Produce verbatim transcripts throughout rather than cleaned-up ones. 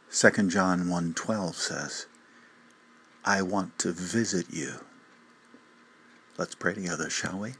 Second John one twelve says, I want to visit you. Let's pray together, shall we?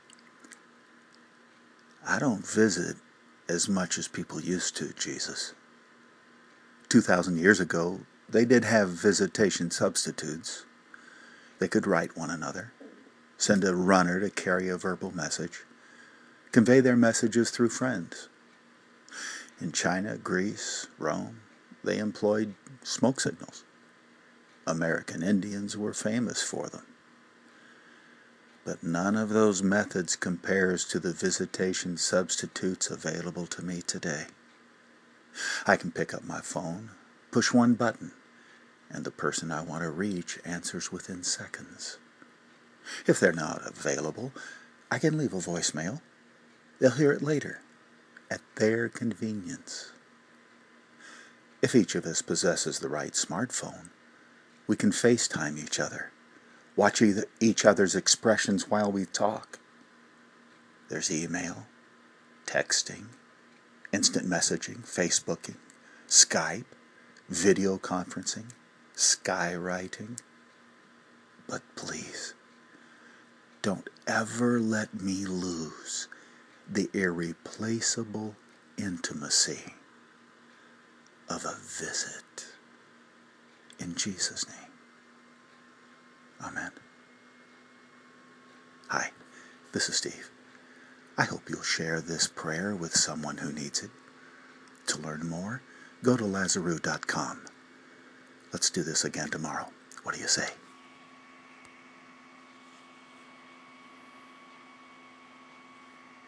I don't visit as much as people used to, Jesus. Two thousand years ago, they did have visitation substitutes. They could write one another, send a runner to carry a verbal message, convey their messages through friends. In China, Greece, Rome, they employed smoke signals. American Indians were famous for them. But none of those methods compares to the visitation substitutes available to me today. I can pick up my phone, push one button, and the person I want to reach answers within seconds. If they're not available, I can leave a voicemail. They'll hear it later, at their convenience. If each of us possesses the right smartphone, we can FaceTime each other, watch either, each other's expressions while we talk. There's email, texting, instant messaging, Facebooking, Skype, video conferencing, skywriting. But please, don't ever let me lose the irreplaceable intimacy of a visit. In Jesus' name. Amen. Hi, this is Steve. I hope you'll share this prayer with someone who needs it. To learn more, go to Lazaroo dot com. Let's do this again tomorrow. What do you say?